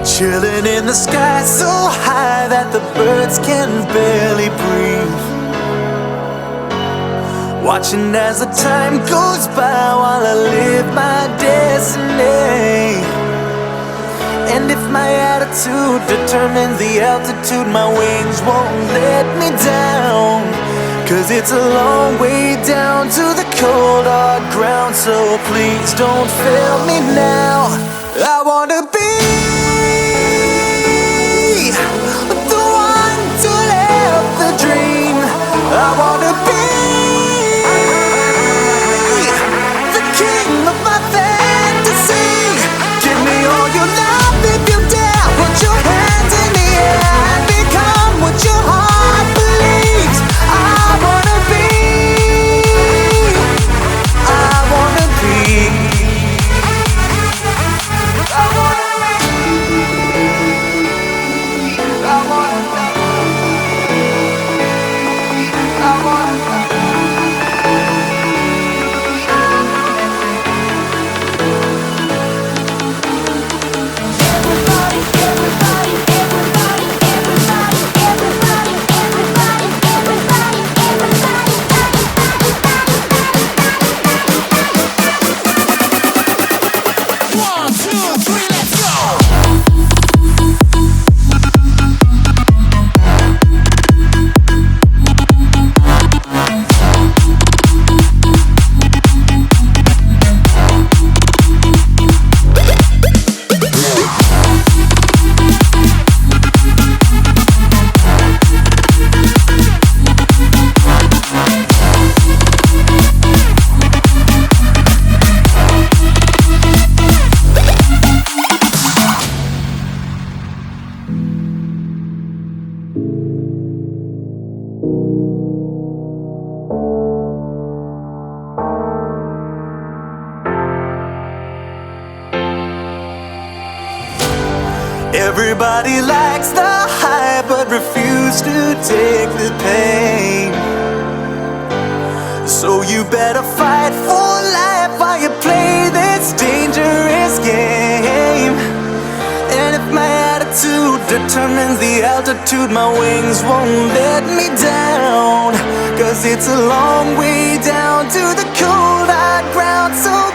Chilling in the sky so high that the birds can barely breathe. Watching as the time goes by while I live my destiny. And if my attitude determines the altitude, my wings won't let me down. 'Cause it's a long way down to the cold hard ground. So please don't fail me now. I wanna be the one to live the dream. I wanna be the king of my fantasy. Give me all your love if you dare. Put your hands in the air and become what your heart believes. I wanna be, I wanna be, I wanna be, I wanna be, I wanna be. Everybody likes the high but refuse to take the pain. So you better fight for life while you play this dangerous game. And if my attitude determines the altitude, my wings won't let me down. 'Cause it's a long way down to the cold hard ground. So